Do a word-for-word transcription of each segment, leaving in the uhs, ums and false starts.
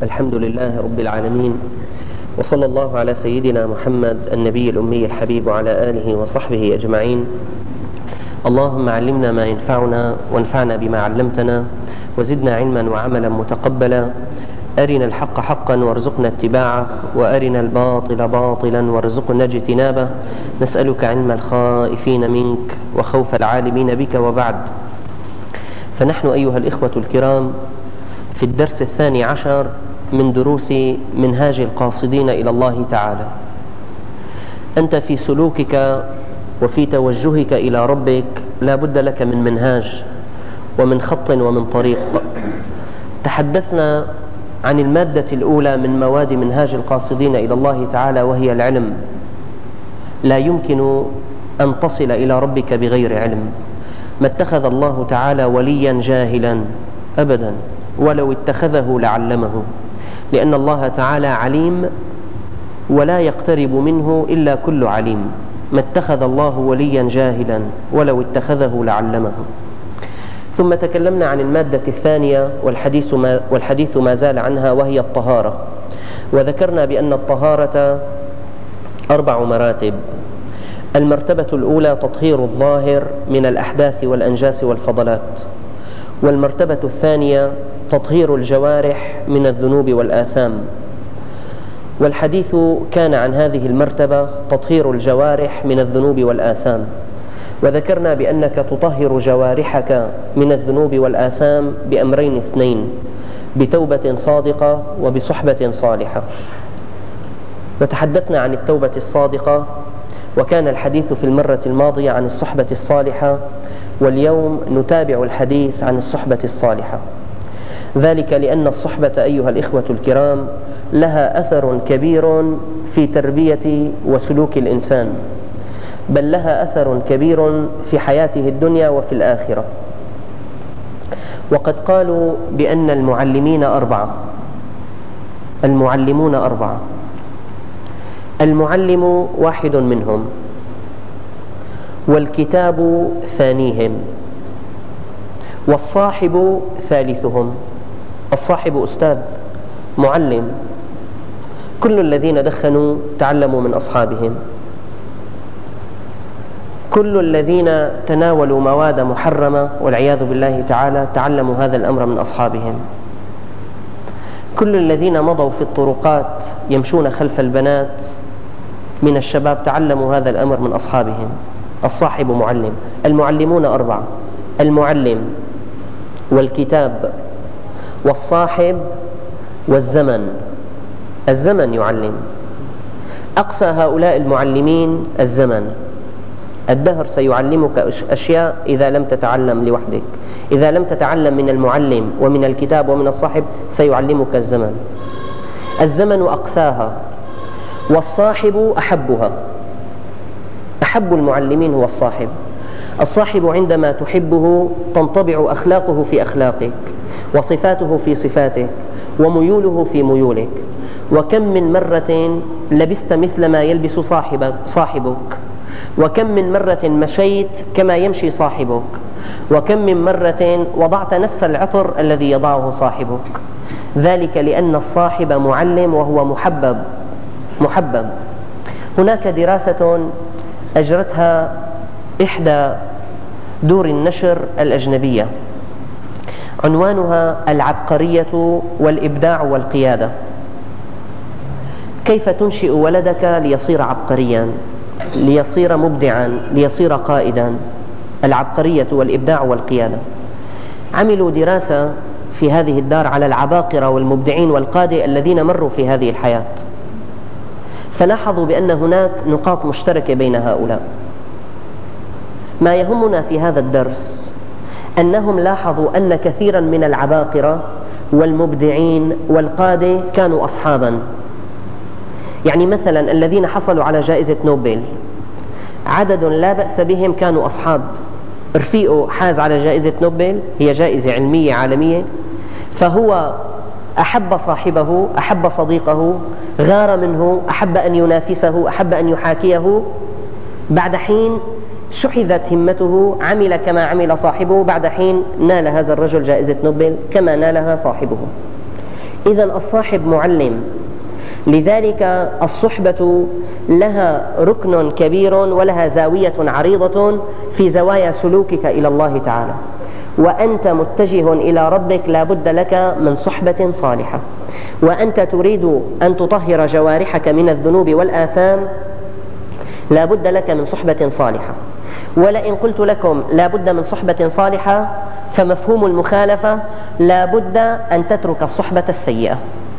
الحمد لله رب العالمين، وصلى الله على سيدنا محمد النبي الأمي الحبيب وعلى آله وصحبه أجمعين. اللهم علمنا ما ينفعنا وانفعنا بما علمتنا وزدنا علما وعملا متقبلا. أرنا الحق حقا وارزقنا اتباعه، وأرنا الباطل باطلا وارزقنا اجتنابه. نسألك علم الخائفين منك وخوف العالمين بك. وبعد، فنحن أيها الإخوة الكرام في الدرس الثاني عشر من دروس منهاج القاصدين إلى الله تعالى. أنت في سلوكك وفي توجهك إلى ربك لا بد لك من منهاج ومن خط ومن طريق. تحدثنا عن المادة الأولى من مواد منهاج القاصدين إلى الله تعالى، وهي العلم. لا يمكن أن تصل إلى ربك بغير علم. ما اتخذ الله تعالى وليا جاهلا أبدا، ولو اتخذه لعلمه، لأن الله تعالى عليم ولا يقترب منه إلا كل عليم. ما اتخذ الله وليا جاهلا ولو اتخذه لعلمه. ثم تكلمنا عن المادة الثانية والحديث ما, والحديث ما زال عنها، وهي الطهارة. وذكرنا بأن الطهارة أربع مراتب. المرتبة الأولى تطهير الظاهر من الأحداث والأنجاس والفضلات، والمرتبة الثانية تطهير الجوارح من الذنوب والآثام. والحديث كان عن هذه المرتبة، تطهير الجوارح من الذنوب والآثام. وذكرنا بأنك تطهر جوارحك من الذنوب والآثام بأمرين اثنين: بتوبة صادقة وبصحبة صالحة. وتحدثنا عن التوبة الصادقة، وكان الحديث في المرة الماضية عن الصحبة الصالحة، واليوم نتابع الحديث عن الصحبة الصالحة. ذلك لأن الصحبة أيها الإخوة الكرام لها أثر كبير في تربية وسلوك الإنسان، بل لها أثر كبير في حياته الدنيا وفي الآخرة. وقد قالوا بأن المعلمين أربعة. المعلمون أربعة. المعلم واحد منهم، والكتاب ثانيهم، والصاحب ثالثهم. الصاحب أستاذ معلم. كل الذين دخنوا تعلموا من أصحابهم، كل الذين تناولوا مواد محرمة والعياذ بالله تعالى تعلموا هذا الأمر من أصحابهم. كل الذين مضوا في الطرقات يمشون خلف البنات من الشباب تعلموا هذا الأمر من أصحابهم. الصاحب معلم. المعلمون أربعة: المعلم والكتاب والصاحب والزمن. الزمن يعلم. أقصى هؤلاء المعلمين الزمن. الدهر سيعلمك أشياء إذا لم تتعلم لوحدك. إذا لم تتعلم من المعلم ومن الكتاب ومن الصاحب سيعلمك الزمن. الزمن أقساها، والصاحب أحبها. أحب المعلمين هو الصاحب. الصاحب عندما تحبه تنطبع أخلاقه في أخلاقك، وصفاته في صفاتك، وميوله في ميولك. وكم من مرة لبست مثل ما يلبس صاحبك, صاحبك وكم من مرة مشيت كما يمشي صاحبك، وكم من مرة وضعت نفس العطر الذي يضعه صاحبك. ذلك لأن الصاحب معلم وهو محبب. محبب. هناك دراسة أجرتها إحدى دور النشر الأجنبية، عنوانها العبقرية والإبداع والقيادة. كيف تنشئ ولدك ليصير عبقريا، ليصير مبدعا، ليصير قائدا. العبقرية والإبداع والقيادة. عملوا دراسة في هذه الدار على العباقرة والمبدعين والقادة الذين مروا في هذه الحياة، فلاحظوا بأن هناك نقاط مشتركة بين هؤلاء. ما يهمنا في هذا الدرس أنهم لاحظوا أن كثيرا من العباقرة والمبدعين والقادة كانوا أصحابا. يعني مثلا الذين حصلوا على جائزة نوبل عدد لا بأس بهم كانوا أصحاب. رفيقه حاز على جائزة نوبل، هي جائزة علمية عالمية، فهو أحب صاحبه، أحب صديقه، غار منه، أحب أن ينافسه، أحب أن يحاكيه. بعد حين شحذت همته، عمل كما عمل صاحبه. بعد حين نال هذا الرجل جائزة نوبل كما نالها صاحبه. إذن الصاحب معلم، لذلك الصحبة لها ركن كبير ولها زاوية عريضة في زوايا سلوكك إلى الله تعالى. وأنت متجه إلى ربك لا بد لك من صحبة صالحة، وأنت تريد أن تطهر جوارحك من الذنوب والآثام لا بد لك من صحبة صالحة. ولئن قلت لكم لا بد من صحبة صالحة فمفهوم المخالفة لا بد أن تترك الصحبة السيئة.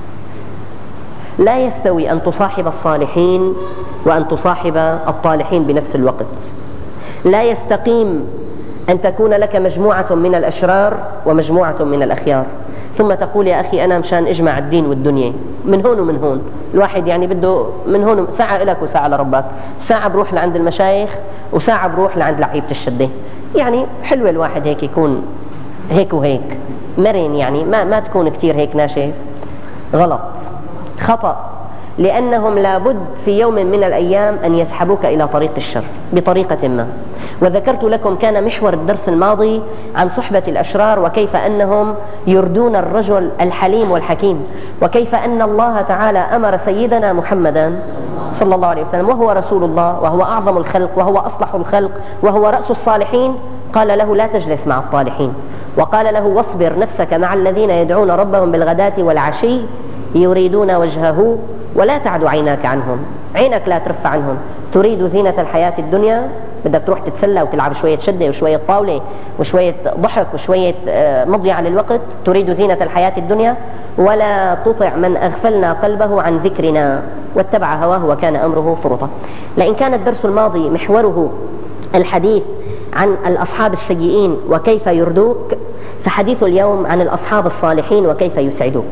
لا يستوي أن تصاحب الصالحين وأن تصاحب الطالحين بنفس الوقت. لا يستقيم أن تكون لك مجموعة من الأشرار ومجموعة من الأخيار ثم تقول يا أخي أنا مشان اجمع الدين والدنيا من هون ومن هون. الواحد يعني بده من هون ساعة لك وساعة لربك، ساعة بروح لعند المشايخ وساعة بروح لعند لعيبة الشدة. يعني حلوة الواحد هيك يكون هيك وهيك مرن، يعني ما, ما تكون كتير هيك ناشف. غلط، خطأ، لأنهم لابد في يوم من الأيام أن يسحبوك إلى طريق الشر بطريقة ما. وذكرت لكم كان محور الدرس الماضي عن صحبة الأشرار وكيف أنهم يردون الرجل الحليم والحكيم، وكيف أن الله تعالى أمر سيدنا محمدا صلى الله عليه وسلم وهو رسول الله وهو أعظم الخلق وهو أصلح الخلق وهو رأس الصالحين، قال له لا تجلس مع الطالحين، وقال له واصبر نفسك مع الذين يدعون ربهم بالغداة والعشي يريدون وجهه ولا تعد عيناك عنهم. عينك لا ترفع عنهم، تريد زينة الحياة الدنيا، بدك تروح تتسلى وتلعب شوية شدة وشوية طاولة وشوية ضحك وشوية مضيعة للوقت، تريد زينة الحياة الدنيا. ولا تطع من أغفلنا قلبه عن ذكرنا واتبع هواه وكان أمره فرطا. لأن كان الدرس الماضي محوره الحديث عن الأصحاب السيئين وكيف يردوك، فحديث اليوم عن الأصحاب الصالحين وكيف يسعدوك.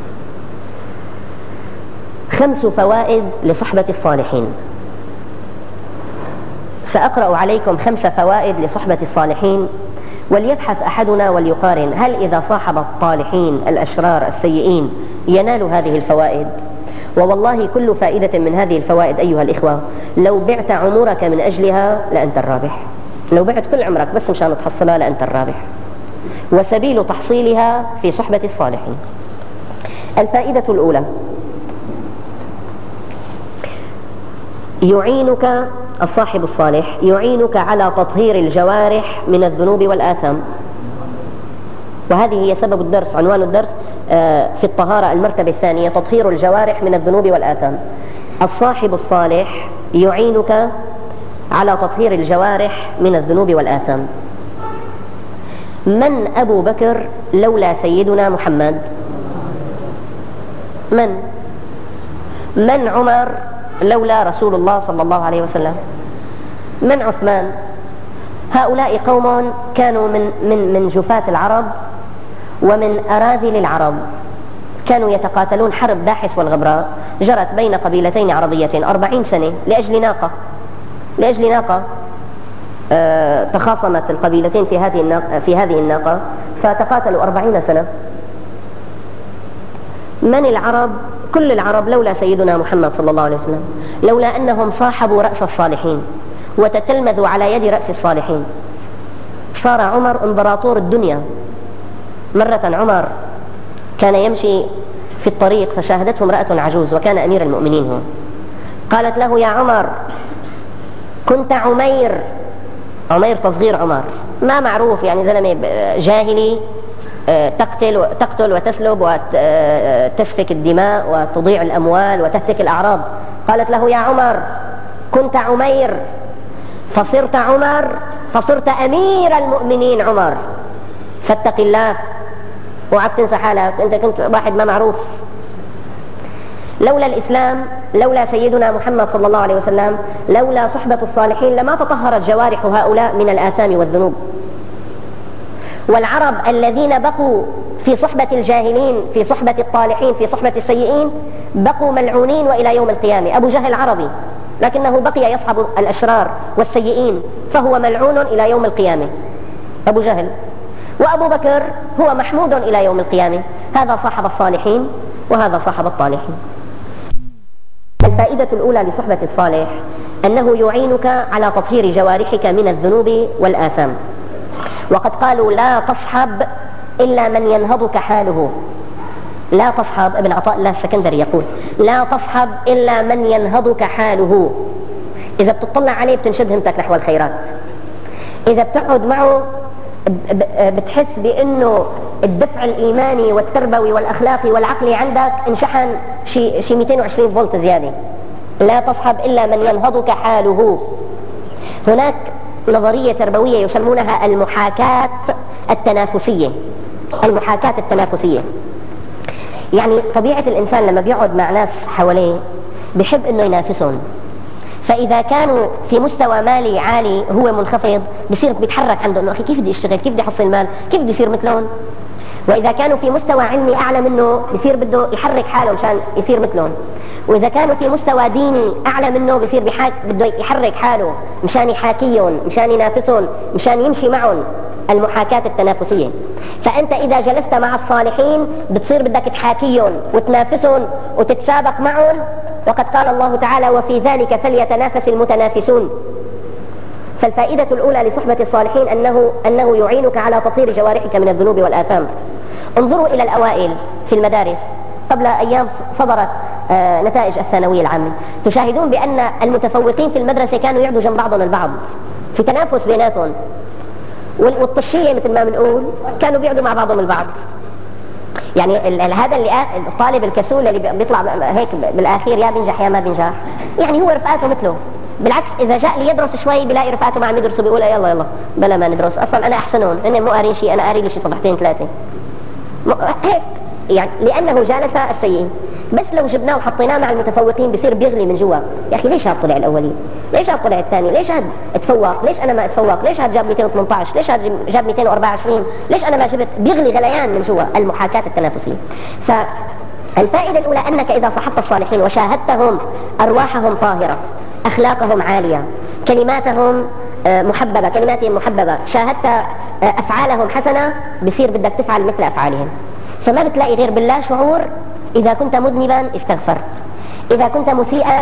خمس فوائد لصحبة الصالحين. سأقرأ عليكم خمس فوائد لصحبة الصالحين، وليبحث أحدنا وليقارن هل إذا صاحب الطالحين الأشرار السيئين ينال هذه الفوائد. ووالله كل فائدة من هذه الفوائد أيها الإخوة لو بعت عمرك من أجلها لأنت الرابح، لو بعت كل عمرك بس مشان تحصلها لأنت الرابح. وسبيل تحصيلها في صحبة الصالحين. الفائدة الأولى: يعينك الصاحب الصالح يعينك على تطهير الجوارح من الذنوب والآثام. وهذه هي سبب الدرس، عنوان الدرس في الطهارة المرتبة الثانية تطهير الجوارح من الذنوب والآثام. الصاحب الصالح يعينك على تطهير الجوارح من الذنوب والآثام. من أبو بكر لولا سيدنا محمد؟ من؟ من عمر لولا رسول الله صلى الله عليه وسلم؟ من عثمان؟ هؤلاء قوم كانوا من من من جفاة العرب ومن أراذل العرب، كانوا يتقاتلون حرب داحس والغبراء جرت بين قبيلتين عربيتين أربعين سنة لأجل ناقة لأجل ناقة آه تخاصمت القبيلتين في هذه الناقة في هذه الناقة فتقاتلوا أربعين سنة. من العرب؟ كل العرب لولا سيدنا محمد صلى الله عليه وسلم، لولا أنهم صاحبوا رأس الصالحين وتتلمذوا على يد رأس الصالحين صار عمر إمبراطور الدنيا. مرة عمر كان يمشي في الطريق فشاهدته امرأة عجوز وكان أمير المؤمنين هو، قالت له يا عمر كنت عمير. عمير تصغير عمر، ما معروف يعني زلمة جاهلي تقتل تقتل وتسلب وتسفك الدماء وتضيع الأموال وتهتك الأعراض. قالت له يا عمر كنت عمير فصرت عمر فصرت أمير المؤمنين عمر، فاتق الله وعد تنسى حالك، أنت كنت واحد ما معروف. لولا الإسلام، لولا سيدنا محمد صلى الله عليه وسلم، لولا صحبة الصالحين لما تطهرت جوارح هؤلاء من الآثام والذنوب. والعرب الذين بقوا في صحبة الجاهلين في صحبة الطالحين في صحبة السيئين بقوا ملعونين وإلى يوم القيامة. أبو جهل عربي لكنه بقي يصحب الأشرار والسيئين فهو ملعون إلى يوم القيامة أبو جهل. وأبو بكر هو محمود إلى يوم القيامة. هذا صاحب الصالحين وهذا صاحب الطالحين. الفائدة الأولى لصحبة الصالح أنه يعينك على تطهير جوارحك من الذنوب والآثام. وقد قالوا لا تصحب إلا من ينهضك حاله. لا تصحب، ابن عطاء الله السكندري يقول لا تصحب إلا من ينهضك حاله. إذا بتطلع عليه بتنشد همتك نحو الخيرات، إذا بتقعد معه بتحس بأنه الدفع الإيماني والتربوي والأخلاقي والعقلي عندك انشحن شي شي مئتين وعشرين فولت زيادة. لا تصحب إلا من ينهضك حاله. هناك نظرية تربوية يسمونها المحاكاة التنافسية. المحاكاة التنافسية يعني طبيعة الإنسان لما بيقعد مع ناس حواليه بيحب إنه ينافسهم، فإذا كانوا في مستوى مالي عالي هو منخفض بصير بيتحرك عنده إنه أخي كيف بدي أشتغل، كيف بدي أحصل مال، كيف بدي يصير مثلهم. وإذا كانوا في مستوى علمي أعلى منه بصير بده يحرك حاله مشان يصير مثلهم. وإذا كانوا في مستوى ديني أعلى منه بصير بحاك بده يحرك حاله مشان يحاكيهم، مشان ينافسهم، مشان يمشي معهم. المحاكاة التنافسية. فأنت إذا جلست مع الصالحين بتصير بدك تحاكيهم وتنافسهم وتتسابق معهم، وقد قال الله تعالى وفي ذلك فليتنافس المتنافسون. فالفائدة الأولى لصحبة الصالحين أنه, أنه يعينك على تطهير جوارحك من الذنوب والآثام. انظروا إلى الأوائل في المدارس قبل أيام صدرت آه نتائج الثانوية العامة، تشاهدون بأن المتفوقين في المدرسة كانوا يقعدوا جنب بعضهم البعض في تنافس بيناتهم، والطشية مثل ما بنقول كانوا بيقعدوا مع بعضهم البعض. يعني هذا اللي الطالب الكسول اللي بيطلع هيك بالآخير يا بينجح يا ما بينجح، يعني هو رفقاته مثله. بالعكس إذا جاء ليدرس شوي بيلاقي رفقاته ما عم يدرسوا بيقول يلا يلا بلا ما ندرس، أصلا أنا أحسنهم، هن مو قارين شيء، أنا قاري لي شيء صفحتين ثلاثة هيك، يعني لأنه جالس السيئين. بس لو جبناه وحطيناه مع المتفوقين بصير بيغلي من جوا، يا أخي ليش هاد طلع الأولين، ليش هاد طلع الثاني، ليش هاد اتفوق، ليش أنا ما اتفوق، ليش هاد جاب مئتين وثمانية عشر، ليش هاد جاب مئتين وأربعة وعشرين، ليش أنا ما جبت. بيغلي غليان من جوا. المحاكاة التنافسية. فالفائدة الأولى أنك إذا صحبت الصالحين وشاهدتهم أرواحهم طاهرة، أخلاقهم عالية، كلماتهم محببة، كلماتهم محببة، شاهدت أفعالهم حسنة، بصير بدك تفعل مثل أفعالهم. فما بتلاقي غير بالله شعور. إذا كنت مذنبا استغفرت، إذا كنت مسيئا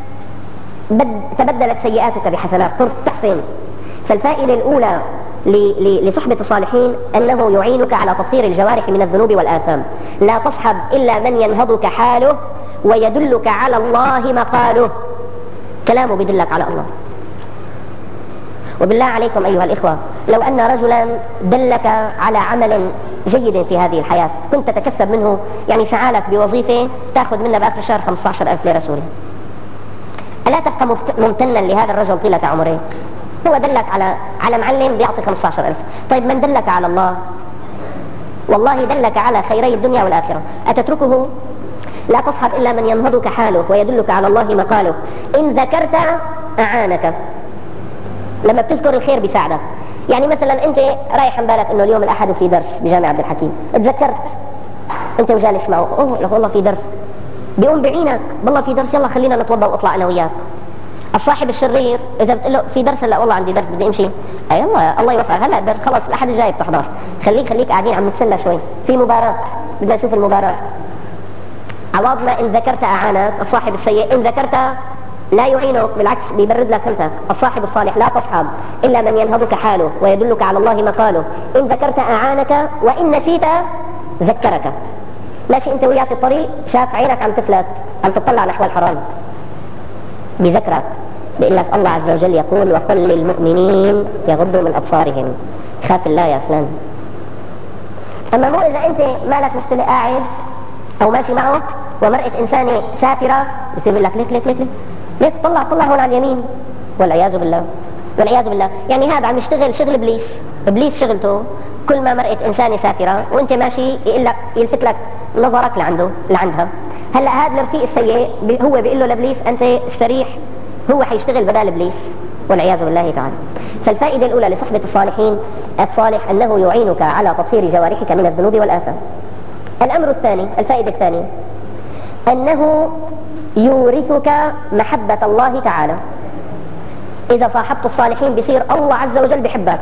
تبدلت سيئاتك بحسنات، صرت تحسن. فالفائدة الأولى لصحبة الصالحين أنه يعينك على تطهير الجوارح من الذنوب والآثام. لا تصحب إلا من ينهضك حاله ويدلك على الله مقاله. كلامه بيدلك على الله. وبالله عليكم أيها الإخوة، لو أن رجلا دلك على عمل جيد في هذه الحياة كنت تتكسب منه، يعني سعالك بوظيفة تأخذ منها بآخر الشهر خمسة عشر ألف ليرة سوري، ألا تبقى ممتنا لهذا الرجل طيلة عمره؟ هو دلك على على معلم بيعطي خمسة عشر ألف. طيب من دلك على الله؟ والله دلك على خيري الدنيا والآخرة، أتتركه؟ لا تصحب إلا من ينهضك حاله ويدلك على الله مقاله. إن ذكرت أعانك. لما بتذكر الخير بيساعدك. يعني مثلا انت رايح عن بالك انه اليوم الاحد في درس بجامع عبد الحكيم، تذكرت انت وجالس معه، اوه والله في درس، بيقوم بعينك والله في درس، يلا خلينا نتوضا واطلع انا وياك. الصاحب الشرير اذا بتقول له في درس، لا والله عندي درس بدي امشي، اي يلا الله يوفقك، هلا درس خلص الاحد الجاي بتحضر، خليك خليك قاعدين عم نتسلى شوي، في مباراه بدنا نشوف المباراه. عوضنا ان ذكرت اعانك. الصاحب السيء ان ذكرت لا يعينك، بالعكس بيبرد لك همتك. الصاحب الصالح لا تصحب إلا من ينهضك حاله ويدلك على الله مقاله. إن ذكرت أعانك وإن نسيت ذكرك. ماشي أنت وياه في الطريق، شاف عينك عم تفلت عم تطلع نحو الحرام، بذكرك، بيقول لك الله عز وجل يقول وقل للمؤمنين يغضوا من أبصارهم، خاف الله يا فلان. أما مو إذا أنت مالك مشتلي قاعد أو ماشي معه ومرأة إنسانة سافرة بيصير يقول لك ليك ليك ليك ليك ليك طلع طلع هون على اليمين، والعياذ بالله والعياذ بالله. يعني هذا عم يشتغل شغل ابليس. ابليس شغلته كل ما مرأة انسانه سافره وانت ماشي يقول لك يلفت لك نظرك لعنده لعندها. هلا هذا الرفيق السيء هو بيقول له لابليس انت استريح، هو حيشتغل بدال ابليس والعياذ بالله تعالى. فالفائده الاولى لصحبه الصالحين الصالح انه يعينك على تطهير جوارحك من الذنوب والاثام. الامر الثاني، الفائده الثانيه، انه يورثك محبة الله تعالى. إذا صاحبت الصالحين بصير الله عز وجل بحبك.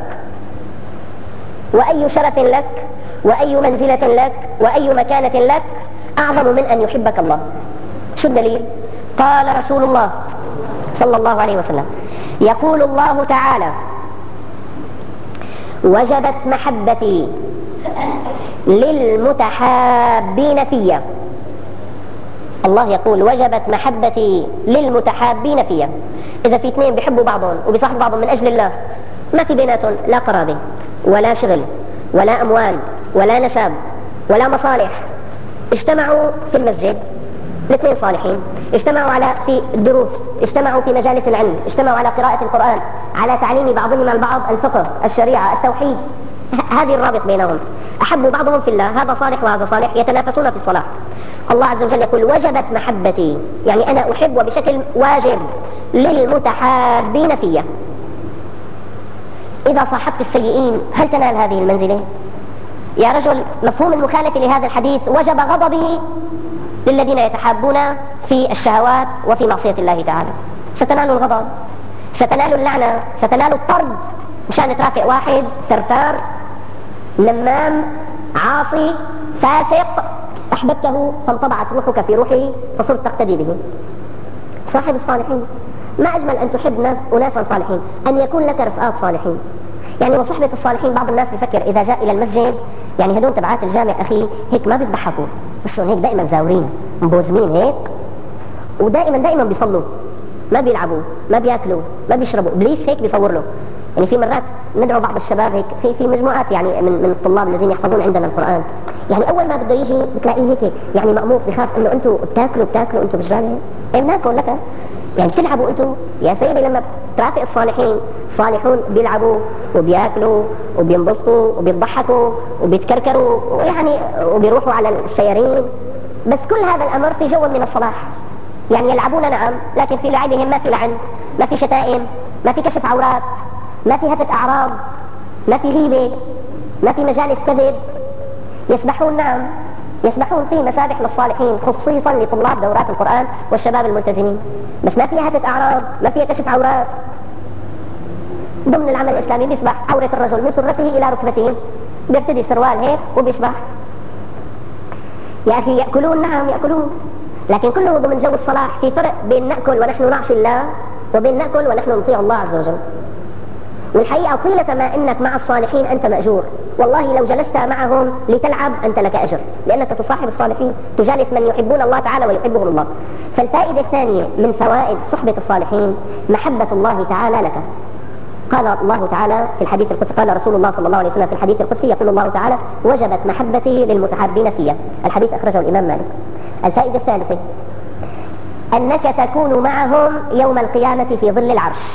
وأي شرف لك وأي منزلة لك وأي مكانة لك أعظم من أن يحبك الله. شو الدليل؟ قال رسول الله صلى الله عليه وسلم يقول الله تعالى وجبت محبتي للمتحابين فيا. الله يقول وجبت محبتي للمتحابين فيا. إذا في اثنين بيحبوا بعضهم وبيصاحبوا بعضهم من أجل الله، ما في بيناتهم لا قرابة ولا شغل ولا أموال ولا نسب ولا مصالح، اجتمعوا في المسجد، الاثنين صالحين، اجتمعوا على في الدروس، اجتمعوا في مجالس العلم، اجتمعوا على قراءة القرآن، على تعليم بعضهم البعض الفقه، الشريعة، التوحيد، هذه الرابط بينهم، أحبوا بعضهم في الله، هذا صالح وهذا صالح، يتنافسون في الصلاح. الله عز وجل يقول وجبت محبتي، يعني أنا أحب وبشكل واجب للمتحابين فيا. إذا صاحبت السيئين هل تنال هذه المنزلة؟ يا رجل، مفهوم المخالفة لهذا الحديث وجب غضبي للذين يتحابون في الشهوات وفي معصية الله تعالى. ستنال الغضب، ستنال اللعنة، ستنال الطرد مشان ترافق واحد ثرثار نمام عاصي فاسق، أحببته فانطبعت روحك في روحه فصرت تقتدي به. صاحب الصالحين، ما أجمل أن تحب ناس أناسا صالحين، أن يكون لك رفقات صالحين. يعني وصحبة الصالحين بعض الناس بفكر إذا جاء إلى المسجد، يعني هدول تبعات الجامع أخي هيك ما بيضحكوا، وشون هيك دائما زاورين مبوزمين هيك، ودائما دائما بيصلوا، ما بيلعبوا، ما بياكلوا، ما بيشربوا، إبليس هيك بيصور له. يعني في مرات ندعو بعض الشباب هيك في في مجموعات يعني من من الطلاب الذين يحفظون عندنا القرآن، يعني أول ما بده يجي بتلاقيه هيك يعني مأمور، بخاف إنه أنتوا بتاكلوا بتاكلوا أنتوا بالجامع، إيه بناكل لك، يعني بتلعبوا أنتوا يا سيدي. لما ترافق الصالحين، صالحون بيلعبوا وبياكلوا وبينبسطوا وبيضحكوا وبيتكركروا ويعني وبيروحوا على السيارين، بس كل هذا الأمر في جو من الصلاح. يعني يلعبون نعم، لكن في لعبهم ما في لعن، ما في شتائم، ما في كشف عورات، ما في هتك أعراض، ما في غيبة، ما في مجالس كذب. يسبحون نعم، يسبحون في مسابح للصالحين خصيصا لطلاب دورات القرآن والشباب الملتزمين، بس ما فيها هتك أعراض، ما فيها كشف عورات. ضمن العمل الإسلامي بيسبح عورة الرجل من سرته إلى ركبته، بيرتدي سروال هيك وبيسبح. يا أخي يأكلون نعم يأكلون، لكن كله ضمن جو الصلاح. في فرق بين نأكل ونحن نعصي الله وبين نأكل ونحن نطيع الله عز وجل. والحقيقة طيلة ما إنك مع الصالحين أنت مأجور، والله لو جلست معهم لتلعب أنت لك أجر، لأنك تصاحب الصالحين، تجالس من يحبون الله تعالى ويحبهم الله. فالفائدة الثانية من فوائد صحبة الصالحين محبة الله تعالى لك. قال الله تعالى في الحديث القدسي، قال رسول الله صلى الله عليه وسلم في الحديث القدسي، يقول الله تعالى وجبت محبتي للمتحابين فيها. الحديث أخرجه الإمام مالك. الفائدة الثالثة أنك تكون معهم يوم القيامة في ظل العرش.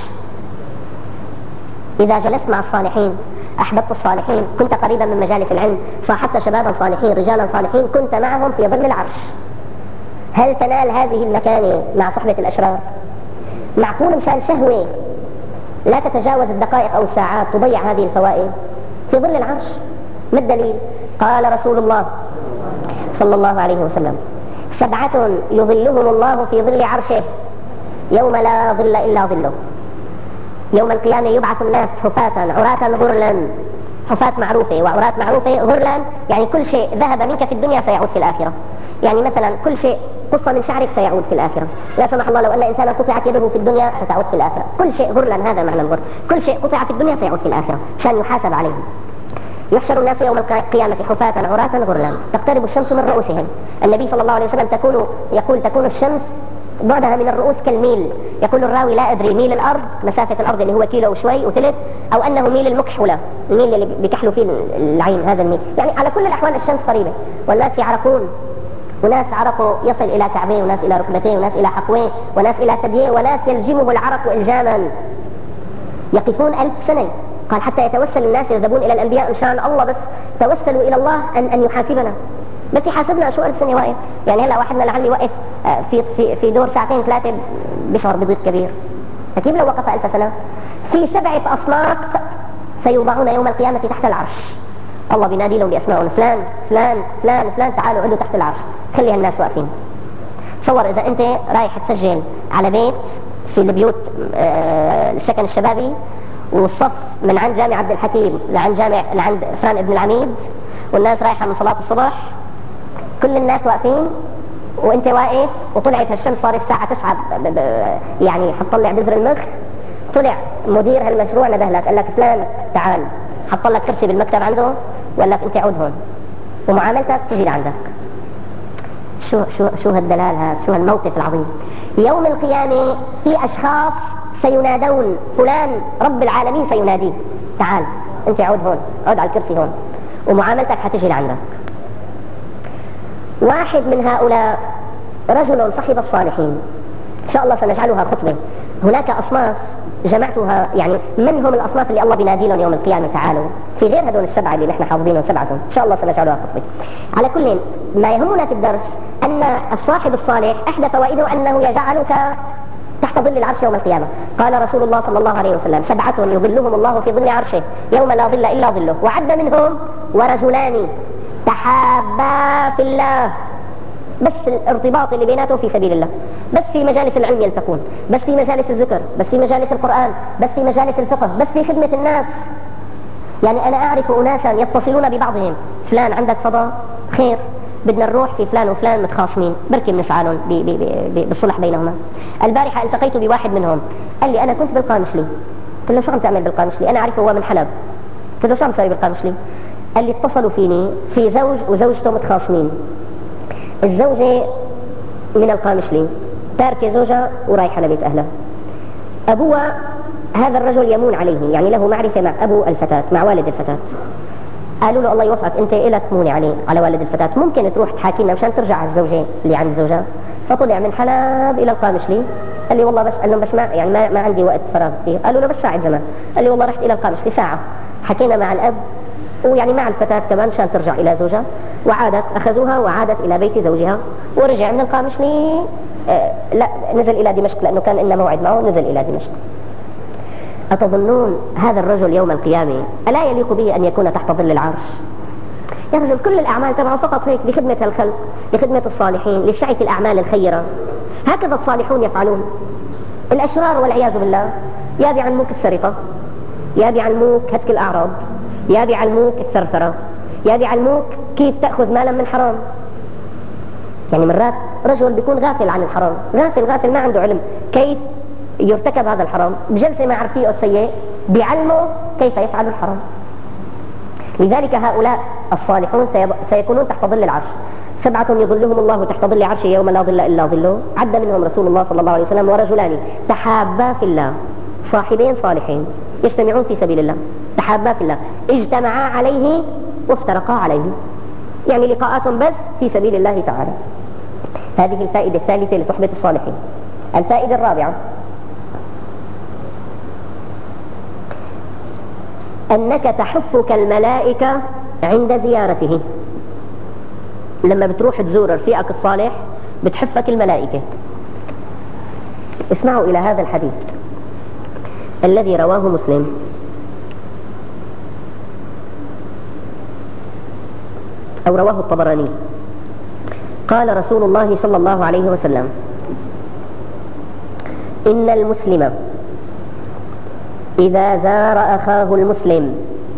إذا جلست مع الصالحين، أحببت الصالحين، كنت قريبا من مجالس العلم، صاحبت شبابا صالحين، رجالا صالحين، كنت معهم في ظل العرش. هل تنال هذه المكانة مع صحبة الأشرار؟ معقول مشان شهوة لا تتجاوز الدقائق أو الساعات تضيع هذه الفوائد في ظل العرش؟ ما الدليل؟ قال رسول الله صلى الله عليه وسلم سبعة يظلهم الله في ظل عرشه يوم لا ظل إلا ظله. يوم القيامة يبعث الناس حفاة عراة غرلا. حفاة معروفة وعراة معروفة، غرلا يعني كل شيء ذهب منك في الدنيا سيعود في الآخرة. يعني مثلا كل شيء قص من شعرك سيعود في الآخرة. لا سمح الله لو أن إنسانا قطعت يده في الدنيا ستعود في الآخرة. كل شيء غرلا، هذا معنى الغر، كل شيء قطع في الدنيا سيعود في الآخرة عشان يحاسب عليه. يحشر الناس يوم القيامة حفاة عراة غرلا تقترب الشمس من رؤوسهم. النبي صلى الله عليه وسلم تكون يقول تكون الشمس بعدها من الرؤوس كالميل. يقول الراوي لا أدري ميل الأرض، مسافة الأرض اللي هو كيلو وشوي وثلث، أو أنه ميل المكحولة، الميل اللي بيكحلوا فيه العين، هذا الميل. يعني على كل الأحوال الشمس قريبة، والناس يعرقون، وناس عرقه يصل إلى كعبيه، وناس إلى ركبتيه، وناس إلى حقويه، وناس إلى ثدييه، وناس يلجمه العرق إلجاما. يقفون ألف سنة. قال حتى يتوسل الناس يذهبون إلى الأنبياء إن شاء الله بس توسلوا إلى الله أن أن يحاسبنا، بس يحاسبنا شو ألف سنة واقف. يعني هلا واحدنا لعلي وقف في في في دور ساعتين ثلاثة بيشعر بضيق كبير، فكيف لو وقف ألف سنة؟ في سبعة أصناف سيوضعون يوم القيامة تحت العرش. الله بينادي لهم بأسمائهم، فلان فلان فلان فلان تعالوا عدوا تحت العرش، خلي هالناس واقفين. تصور إذا أنت رايح تسجل على بيت في البيوت آه السكن الشبابي، والصف من عند جامع عبد الحكيم لعند جامع لعند فران ابن العميد، والناس رايحة من صلاة الصبح، كل الناس واقفين وانت واقف، وطلعت هالشمس صار الساعة تسعة يعني حتطلع بذر المخ. طلع مدير هالمشروع ندهلك قال لك فلان تعال، حط لك كرسي بالمكتب عنده وقال لك انت عود هون. ومعاملتك تجي لعندك. شو شو شو هالدلال هذا، شو هالموقف العظيم. يوم القيامة في أشخاص سينادون، فلان رب العالمين سيناديه، تعال أنت عود هون، عود على الكرسي هون، ومعاملتك حتجي لعندك. واحد من هؤلاء رجل صحب الصالحين، إن شاء الله سنجعلها خطبة. هناك أصناف جمعتها، يعني من هم الأصناف اللي الله بينادي لهم يوم القيامة تعالوا، في غير هدول السبعة اللي نحن حافظينهم سبعتهم، إن شاء الله سنجعلها خطبة. على كل ما يهمنا في الدرس أن الصاحب الصالح إحدى فوائده أنه يجعلك تحت ظل العرش يوم القيامة. قال رسول الله صلى الله عليه وسلم: سبعة يظلهم الله في ظل عرشه يوم لا ظل إلا ظله، وعد منهم: ورجلان تحابا في الله، بس الارتباط اللي بيناتهم في سبيل الله، بس في مجالس العلم يلتقون، بس في مجالس الذكر، بس في مجالس القرآن، بس في مجالس الفقه، بس في خدمة الناس. يعني أنا أعرف أناسا يتصلون ببعضهم: فلان عندك فضاء؟ خير، بدنا نروح في فلان وفلان متخاصمين، بركي بنسعى لهم بالصلح بينهما. البارحة التقيت بواحد منهم قال لي: أنا كنت بالقامشلي. قلت له: شو عم تعمل بالقامشلي؟ أنا أعرفه هو من حلب. قلت له: شو عم تسوي بالقامشلي؟ قال لي: اتصلوا فيني في زوج وزوجته متخاصمين، الزوجة من القامشلي تاركة زوجها ورايحة لبيت أهلها، أبوها هذا الرجل يمون عليه، يعني له معرفة مع أبو الفتاة، مع والد الفتاة. قالوا له: الله يوفقك، أنت إلك مونة عليه، على والد الفتاة، ممكن تروح تحاكي لنا مشان ترجع الزوجة اللي عند زوجها. فطلع من حلب إلى القامشلي، قال لي: والله بس قال لهم بس ما يعني ما, ما عندي وقت فراغ كثير. قالوا له: بس ساعة زمان. قال لي: والله رحت إلى القامشلي ساعة، حكينا مع الأب ويعني مع الفتاة كمان مشان ترجع إلى زوجها، وعادت، أخذوها وعادت إلى بيت زوجها، ورجع من القامشلي آه لا نزل إلى دمشق، لأنه كان لنا موعد معه، نزل إلى دمشق. أتظنون هذا الرجل يوم القيامة ألا يليق به أن يكون تحت ظل العرش؟ يا رجل كل الأعمال تبعه فقط هيك لخدمة الخلق، لخدمة الصالحين، للسعي في الأعمال الخيرة. هكذا الصالحون يفعلون. الأشرار والعياذ بالله يا بيعلموك السرقة، يا بيعلموك هتك الأعراض، يا بيعلموك الثرثرة، يا بيعلموك كيف تأخذ مالا من حرام. يعني مرات رجل بيكون غافل عن الحرام، غافل غافل ما عنده علم كيف يرتكب هذا الحرام، بجلسة مع رفيقه السيء بيعلمه كيف يفعل الحرام. لذلك هؤلاء الصالحون سيكونون تحت ظل العرش. سبعة يظلهم الله تحت ظل عرشه يوم لا ظل إلا ظله، عد منهم رسول الله صلى الله عليه وسلم: ورجلان تحابا في الله، صاحبين صالحين يجتمعون في سبيل الله، تحابا في الله، اجتمعا عليه وافترقا عليه، يعني لقاءاتهم بس في سبيل الله تعالى. هذه الفائدة الثالثة لصحبة الصالحين. الفائدة الرابعة: أنك تحفك الملائكة عند زيارته. لما بتروح تزور رفيقك الصالح بتحفك الملائكة. اسمعوا إلى هذا الحديث الذي رواه مسلم. أو رواه الطبراني. قال رسول الله صلى الله عليه وسلم: إن المسلم إذا زار أخاه المسلم،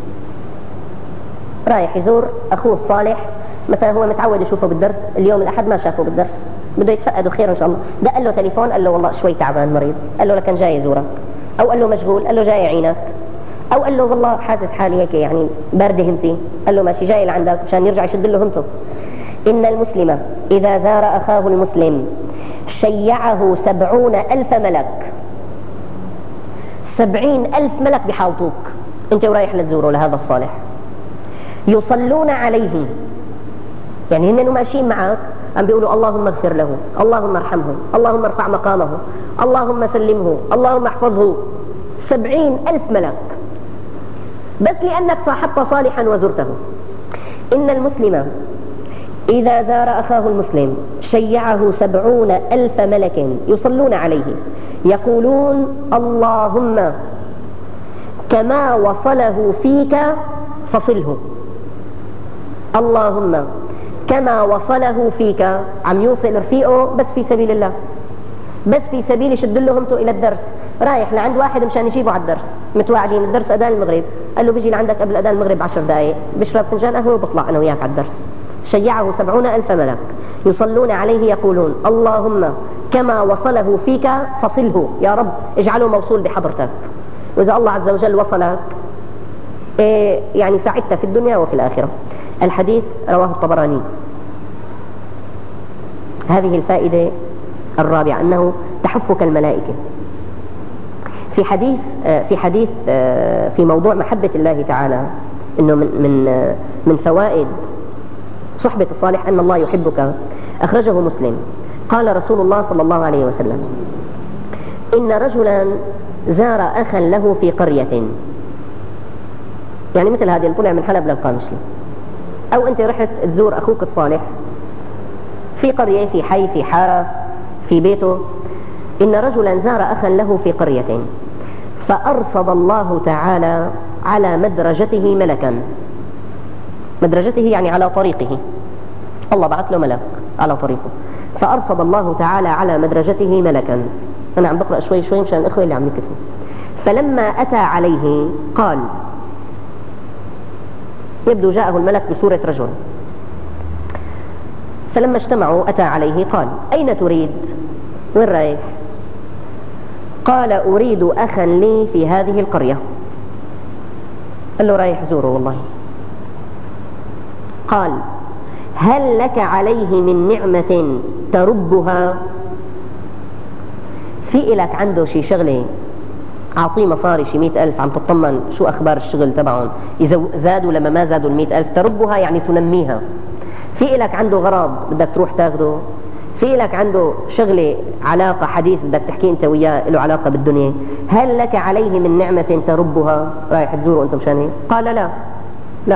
رايح يزور أخوه الصالح، مثلا هو متعود يشوفه بالدرس، اليوم الأحد ما شافه بالدرس، بده يتفقدوا خير إن شاء الله، دق له تليفون قال له: والله شوي تعبان مريض، قال له: لكن جاي يزورك، أو قال له مشغول، قال له: جاي يعينك، أو قال له: والله حاسس حالي هيك يعني باردة همتي، قال له: ماشي جاي لعندك مشان يرجع يشد له همته. إن المسلم إذا زار أخاه المسلم شيعه سبعون ألف ملك، سبعين ألف ملك بحاوطوك أنت ورايح لتزوره لهذا الصالح، يصلون عليه، يعني هن ماشيين معك عم بيقولوا: اللهم اغفر له، اللهم ارحمه، اللهم ارفع مقامه، اللهم سلمه، اللهم احفظه. سبعين ألف ملك بس لأنك صاحبت صالحا وزرته. إن المسلم إذا زار أخاه المسلم شيعه سبعون ألف ملك يصلون عليه يقولون: اللهم كما وصله فيك فصله، اللهم كما وصله فيك. عم يوصل رفيقه بس في سبيل الله، بس في سبيل يشد له همته إلى الدرس. رايح لعند واحد مشان يجيبه على الدرس، متواعدين الدرس أذان المغرب، قال له: بيجي لعندك قبل أذان المغرب بعشر دقائق، بيشرب فنجان قهوة وبطلع أنا وياك على الدرس. شيعه سبعون ألف ملك يصلون عليه يقولون: اللهم كما وصله فيك فصله، يا رب اجعله موصول بحضرتك. وإذا الله عز وجل وصلك إيه يعني سعدت في الدنيا وفي الآخرة. الحديث رواه الطبراني. هذه الفائدة الرابعة أنه تحفك الملائكة. في حديث في حديث في موضوع محبة الله تعالى أنه من من من فوائد صحبة الصالح أن الله يحبك، أخرجه مسلم. قال رسول الله صلى الله عليه وسلم: إن رجلا زار أخا له في قرية، يعني مثل هذه اللي طلع من حلب للقامشلي، أو أنت رحت تزور أخوك الصالح في قرية، في حي، في حارة، في بيته. إن رجلا زار أخا له في قرية فأرصد الله تعالى على مدرجته ملكا. مدرجته يعني على طريقه، الله بعث له ملك على طريقه. فأرصد الله تعالى على مدرجته ملكا. أنا عم بقرأ شوي شوي مشان الإخوة اللي عم يكتبوا. فلما أتى عليه قال، يبدو جاءه الملك بصورة رجل، فلما اجتمعوا أتى عليه قال: أين تريد؟ وين رايح؟ قال: أريد أخا لي في هذه القرية. قال له: رايح زوره والله. قال: هل لك عليه من نعمة تربها؟ في إلك عنده شي شغلة أعطيه مصاري شي مئة ألف، عم تطمن شو أخبار الشغل تبعهم، إذا زادوا لما ما زادوا المئة ألف. تربها يعني تنميها. في إلك عنده غرض بدك تروح تاخده، في لك عنده شغلة علاقة حديث بدك تحكي أنت وياه له علاقة بالدنيا. هل لك عليه من نعمة تربها؟ رايح تزوره أنت مشان هيك؟ قال: لا لا،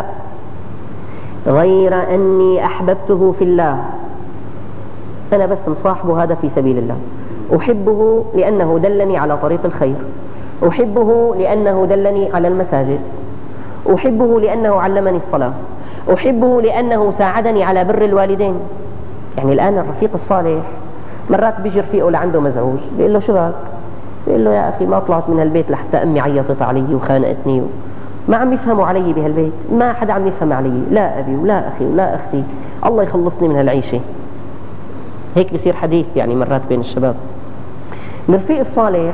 غير أني أحببته في الله، أنا بس مصاحبه هذا في سبيل الله. أحبه لأنه دلني على طريق الخير، أحبه لأنه دلني على المساجد، أحبه لأنه علمني الصلاة، أحبه لأنه ساعدني على بر الوالدين. يعني الآن الرفيق الصالح مرات بيجي رفيقه لعنده مزعوج، بيقول له: شو بك؟ بيقول له: يا أخي ما طلعت من هالبيت لحتى أمي عيطت علي وخانقتني، ما عم يفهموا علي بهالبيت، ما حدا عم يفهم علي، لا أبي ولا أخي ولا أختي، الله يخلصني من هالعيشة. هيك بصير حديث يعني مرات بين الشباب. الرفيق الصالح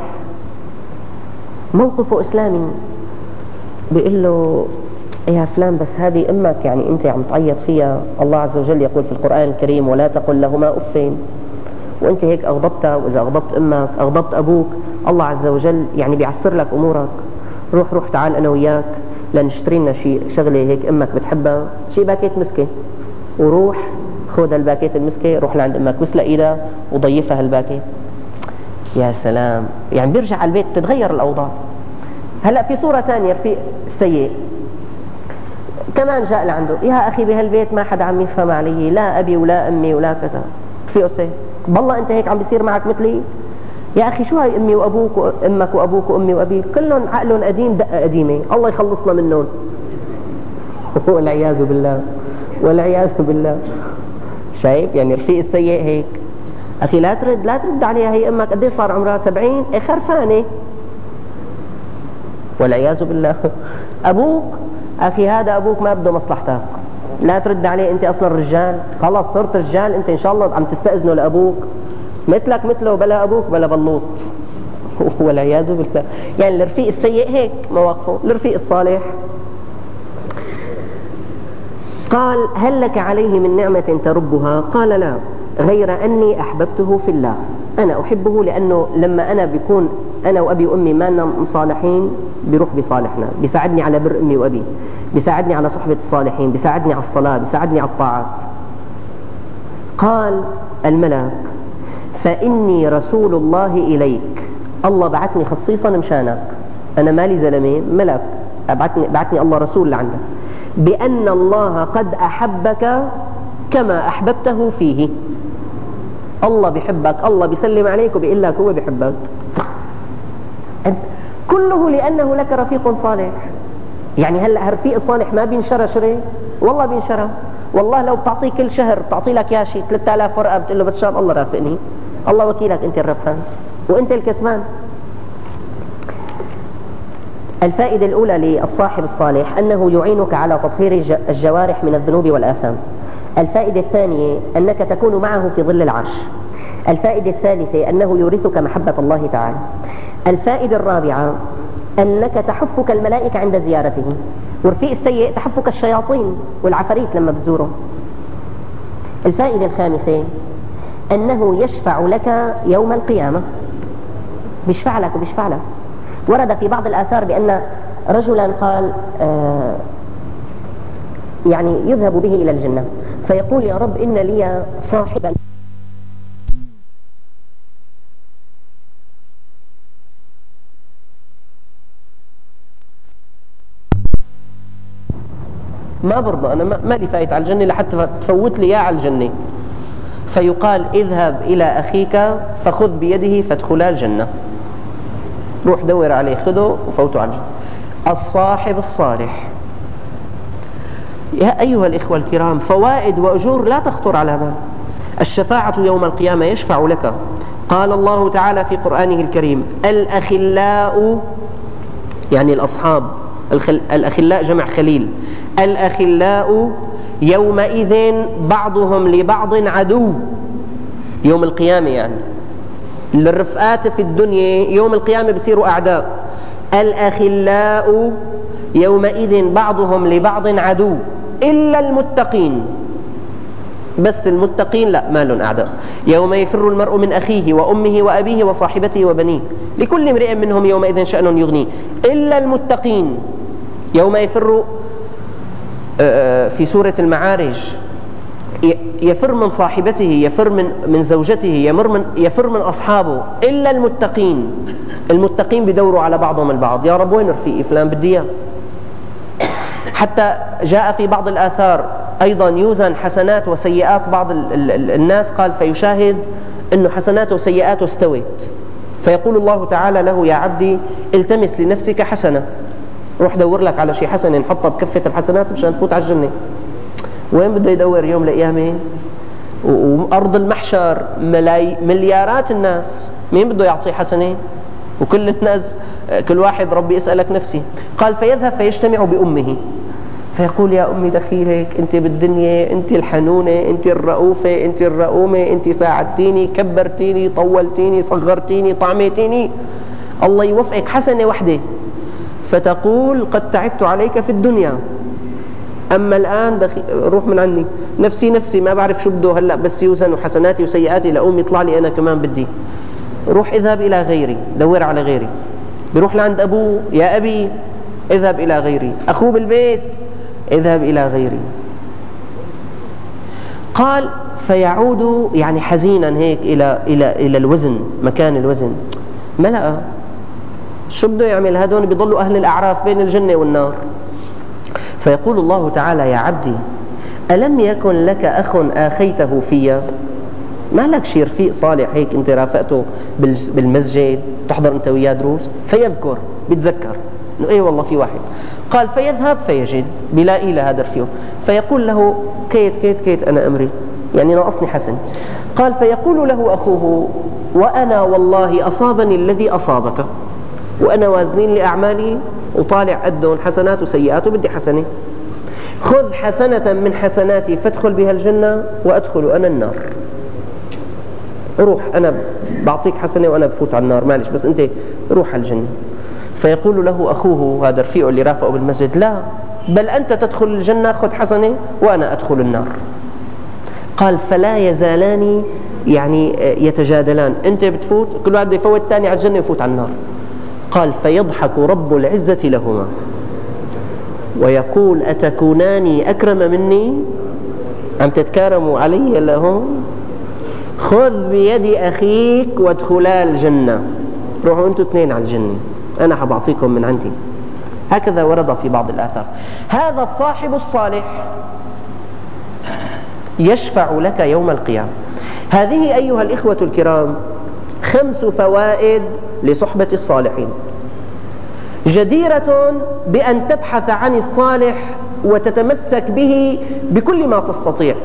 موقفه إسلامي، بيقول له: يا فلان بس هذه أمك يعني أنت عم تعيط فيها، الله عز وجل يقول في القرآن الكريم: ولا تقل لهما أف، وأنت هيك أغضبتها، وإذا أغضبت أمك أغضبت أبوك، الله عز وجل يعني بيعسر لك أمورك. روح روح تعال أنا وياك لنشتري لنا شيء شغلة هيك أمك بتحبها، شيء باكيت مسكة، وروح خذ الباكيت المسكة، روح لعند أمك وسلق إيدها وضيفها هالباكيت. يا سلام، يعني بيرجع على البيت تتغير الأوضاع. هلأ في صورة ثانية رفيق السيء كمان جاء لعنده: يا أخي بهالبيت ما حدا عم يفهم علي، لا أبي ولا أمي ولا كذا. رفيقه السيء: بالله أنت هيك عم بيصير معك مثلي؟ يا أخي شو هاي أمي وأبوك وأمك وأبوك وأمي وأبيك، كلهم عقلهم قديم دقة قديمة، الله يخلصنا منهم. والعياذ بالله والعياذ بالله. شايف يعني رفيق السيء هيك؟ أخي لا ترد لا ترد عليها، هي أمك قد صار عمرها سبعين، إيه خرفانة. والعياذ بالله. أبوك، أخي هذا أبوك ما بده مصلحتك، لا ترد عليه، أنت أصلا رجال، خلاص صرت رجال أنت إن شاء الله عم تستأذنه لأبوك، مثلك مثله بلا أبوك بلا بلوط. والعياذ بالله. يعني الرفيق السيء هيك مواقفه. الرفيق الصالح قال: هل لك عليه من نعمة تربها؟ قال: لا، غير أني أحببته في الله، أنا أحبه لأنه لما أنا بيكون أنا وأبي وأمي ما لنا مصالحين بيروح بصالحنا، بيساعدني على بر أمي وأبي، بيساعدني على صحبة الصالحين، بيساعدني على الصلاة، بيساعدني على الطاعات. قال الملك: فإني رسول الله إليك، الله بعثني خصيصا مشانك، أنا مالي زلمة، ملك بعثني, بعثني الله رسول لعندك، بأن الله قد أحبك كما أحببته فيه. الله بيحبك، الله بيسلم عليك وبيقول لك هو بيحبك، كله لأنه لك رفيق صالح. يعني هلا الرفيق الصالح ما بينشرى شري؟ والله بينشرى. والله لو بتعطيه كل شهر بتعطي لك يا شيء ثلاثة آلاف ورقة، بتقول له: بس شاب الله رافقني، الله وكيلك، أنت الربحان وأنت الكسبان. الفائدة الأولى للصاحب الصالح أنه يعينك على تطهير الجوارح من الذنوب والآثام. الفائدة الثانية أنك تكون معه في ظل العرش. الفائدة الثالثة أنه يورثك محبة الله تعالى. الفائدة الرابعة أنك تحفك الملائكة عند زيارته. والرفيق السيء تحفك الشياطين والعفاريت لما بتزوره. الفائدة الخامسة أنه يشفع لك يوم القيامة، بيشفع لك وبيشفع لك. ورد في بعض الآثار بأن رجلا قال آه يعني يذهب به إلى الجنة فيقول يا رب إن لي صاحبا ما برضى أنا ما لي فايت على الجنة لحتى تفوت لي إياه على الجنة، فيقال اذهب إلى أخيك فخذ بيده فادخلا الجنة، روح دور عليه خذه وفوتوا على الجنة. الصاحب الصالح. يا أيها الإخوة الكرام، فوائد وأجور لا تخطر على بال. الشفاعة يوم القيامة يشفع لك. قال الله تعالى في قرآنه الكريم الأخلاء، يعني الأصحاب، الخل... الأخلاء جمع خليل. الأخلاء يومئذ بعضهم لبعض عدو. يوم القيامة يعني الرفقات في الدنيا يوم القيامة بصيروا أعداء. الأخلاء يومئذ بعضهم لبعض عدو إلا المتقين، بس المتقين لا، ما لهم أعداء. يوم يفر المرء من أخيه وأمه وأبيه وصاحبته وبنيه لكل امرئ منهم يومئذ شأن يغنيه إلا المتقين. يوم يفر في سورة المعارج يفر من صاحبته، يفر من من زوجته، يمر من يفر من أصحابه إلا المتقين. المتقين بدوروا على بعضهم البعض، يا رب وين رفيقي فلان بدي إياه. حتى جاء في بعض الآثار أيضا يوزن حسنات وسيئات بعض ال ال الناس، قال فيشاهد أنه حسناته وسيئاته استوت، فيقول الله تعالى له يا عبدي التمس لنفسك حسنة، روح دور لك على شيء حسنة نحطها بكفة الحسنات مشان تفوت على الجنة. وين بده يدور يوم القيامة؟ وأرض المحشر ملاي مليارات الناس، مين بده يعطيه حسنة؟ وكل الناس كل واحد ربي اسألك نفسي. قال فيذهب فيجتمع بأمه فيقول يا أمي دخيلك أنت بالدنيا، أنت الحنونة، أنت الرؤوفة، أنت الرؤومة، أنت ساعدتيني، كبرتيني، طولتيني، صغرتيني، طعميتيني، الله يوفقك حسنة وحدة. فتقول قد تعبت عليك في الدنيا أما الآن دخي... روح من عني، نفسي نفسي ما بعرف شو بده هلأ، بس يوزن حسناتي وسيئاتي لأقوم يطلع لي أنا كمان بدي. روح اذهب إلى غيري، دور على غيري. بيروح لعند أبوه يا أبي اذهب إلى غيري، أخوه بالبيت اذهب إلى غيري. قال فيعود يعني حزينا هيك إلى إلى إلى الوزن، مكان الوزن ما لقى، شو بده يعمل؟ هذول بيضلوا أهل الأعراف بين الجنة والنار. فيقول الله تعالى يا عبدي ألم يكن لك أخ آخيته فيا؟ ما لك شي رفيق صالح هيك أنت رافقته بالمسجد تحضر أنت وياه دروس؟ فيذكر بيتذكر إنه إيه والله في واحد. قال فيذهب فيجد بلاقي له هذا رفيقه، فيقول له كيت كيت كيت أنا أمري يعني ناقصني حسن. قال فيقول له أخوه وأنا والله أصابني الذي أصابك، وأنا وازنين لأعمالي وطالع قدهم حسنات وسيئات وبدي حسنة، خذ حسنة من حسناتي فادخل بها الجنة وأدخل أنا النار. روح أنا بعطيك حسنة وأنا بفوت على النار معلش، بس أنت روح على الجنة. فيقول له أخوه هذا رفيقه اللي رافقه بالمسجد لا بل أنت تدخل الجنة خذ حسنة وأنا أدخل النار. قال فلا يزالان يعني يتجادلان، أنت بتفوت كل واحد يفوت الثاني على الجنة ويفوت على النار. قال فيضحك رب العزة لهما ويقول أتكونان أكرم مني؟ عم تتكارموا علي لهم؟ خذ بيد أخيك وادخلا الجنة، روحوا أنتوا اثنين على الجنة أنا حبعطيكم من عندي. هكذا ورد في بعض الآثار. هذا الصاحب الصالح يشفع لك يوم القيامة. هذه أيها الإخوة الكرام خمس فوائد لصحبة الصالحين، جديرة بأن تبحث عن الصالح وتتمسك به بكل ما تستطيع.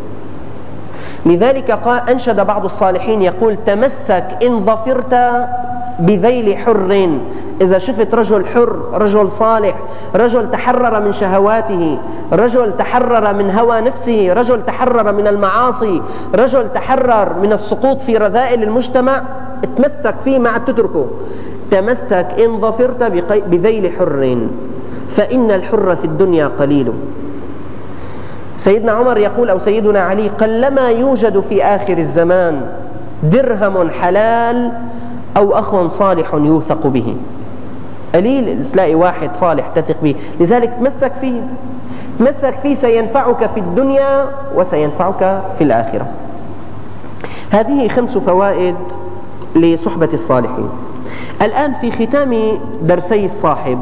لذلك قال أنشد بعض الصالحين يقول تمسك إن ظفرت بذيل حر. إذا شفت رجل حر، رجل صالح، رجل تحرر من شهواته، رجل تحرر من هوى نفسه، رجل تحرر من المعاصي، رجل تحرر من السقوط في رذائل المجتمع، تمسك فيه ما عاد تتركه. تمسك إن ظفرت بذيل حر فإن الحر في الدنيا قليل. سيدنا عمر يقول أو سيدنا علي: قلما يوجد في آخر الزمان درهم حلال أو أخ صالح يوثق به. قليل تلاقي واحد صالح تثق به، لذلك تمسك فيه، تمسك فيه سينفعك في الدنيا وسينفعك في الآخرة. هذه خمس فوائد لصحبة الصالحين. الآن في ختام درسي الصاحب،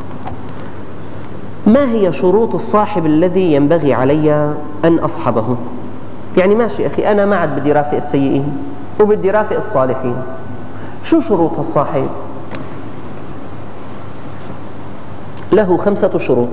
ما هي شروط الصاحب الذي ينبغي علي أن أصحبه؟ يعني ماشي أخي، أنا ما عاد بدي رافق السيئين وبدي رافق الصالحين، شو شروط الصاحب؟ له خمسة شروط.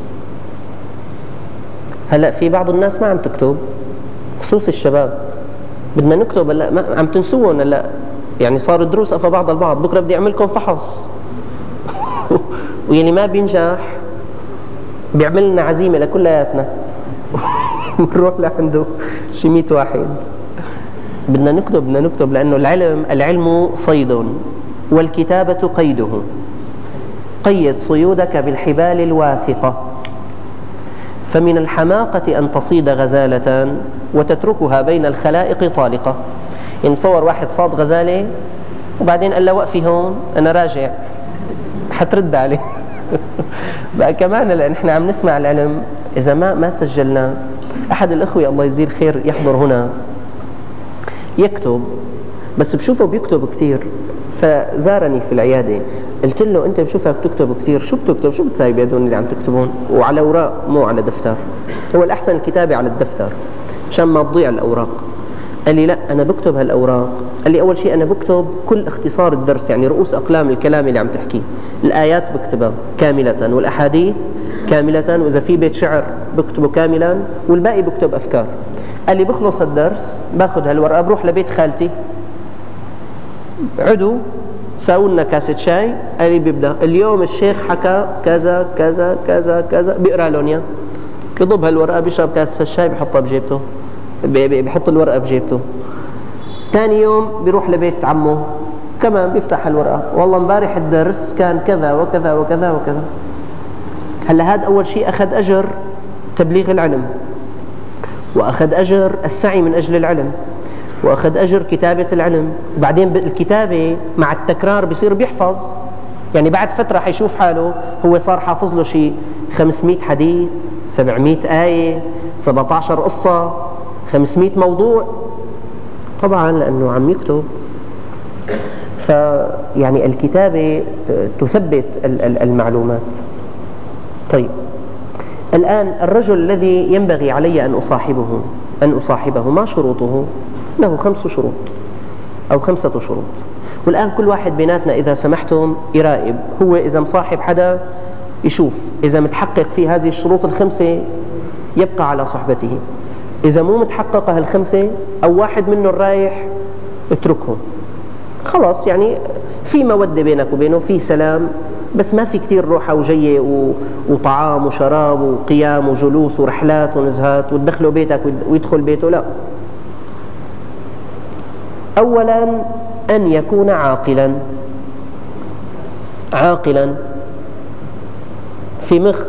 هلأ في بعض الناس ما عم تكتب، خصوص الشباب، بدنا نكتب هلا ما عم تنسوهم. هلا يعني صار الدروس أفا بعض البعض، بكرة بدي أعمل لكم فحص ويلي ما بينجح بيعمل لنا عزيمة لكلياتنا بنروح لعنده شي مية واحد. بدنا نكتب بدنا نكتب لأنه العلم العلم صيد والكتابة قيده. قيد صيودك بالحبال الواثقة، فمن الحماقة أن تصيد غزالة وتتركها بين الخلائق طالقة. يعني تصور واحد صاد غزالة وبعدين قال له وقفي هون أنا راجع، حترد عليه بقى كمان لأن احنا عم نسمع العلم إذا ما ما سجلنا. أحد الأخوة الله يجزيه الخير يحضر هنا يكتب، بس بشوفه بيكتب كتير، فزارني في العيادة قلت له أنت بشوفك تكتب كتير، شو بتكتب؟ شو بتساوي بيدون اللي عم تكتبون؟ وعلى أوراق مو على دفتر. هو الأحسن الكتابة على الدفتر عشان ما تضيع الأوراق. قال لي لا أنا بكتب هالأوراق. قال لي أول شيء أنا بكتب كل اختصار الدرس، يعني رؤوس أقلام الكلام اللي عم تحكيه، الآيات بكتبها كاملة والأحاديث كاملة، وإذا في بيت شعر بكتبه كاملا والباقي بكتب أفكار. قال لي بخلص الدرس باخذ هالورقة بروح لبيت خالتي، عدو ساووا لنا كاسة شاي، قال لي بيبدأ اليوم الشيخ حكى كذا كذا كذا كذا، بيقرأ لهم اياه، بيضب هالورقة بيشرب كاسة الشاي بيحطها بجيبته، بيحط الورقة بجيبته. ثاني يوم بيروح لبيت عمه كمان بيفتح الورقة، والله امبارح الدرس كان كذا وكذا وكذا وكذا. هلا هذا أول شيء أخذ أجر تبليغ العلم، وأخذ أجر السعي من أجل العلم، وأخذ أجر كتابة العلم. وبعدين بالكتابة مع التكرار بيصير بيحفظ، يعني بعد فترة حيشوف حاله هو صار حافظ له شيء خمسمائة حديث، سبعمائة آية، سبعة عشر قصة، خمسمائة موضوع، طبعا لأنه عم يكتب. فيعني الكتابة تثبت المعلومات. طيب الآن الرجل الذي ينبغي علي أن أصاحبه أن أصاحبه ما شروطه؟ له خمس شروط أو خمسة شروط. والآن كل واحد بيناتنا إذا سمحتم يراقب، هو إذا مصاحب حدا يشوف إذا متحقق في هذه الشروط الخمسة يبقى على صحبته، إذا مو متحققة هالخمسة أو واحد منه الرايح اتركه خلاص. يعني في مودة بينك وبينه، في سلام، بس ما في كتير روحة وجية وطعام وشراب وقيام وجلوس ورحلات ونزهات وتدخله بيتك ويدخل بيته، لا. أولا أن يكون عاقلا، عاقلا في مخ،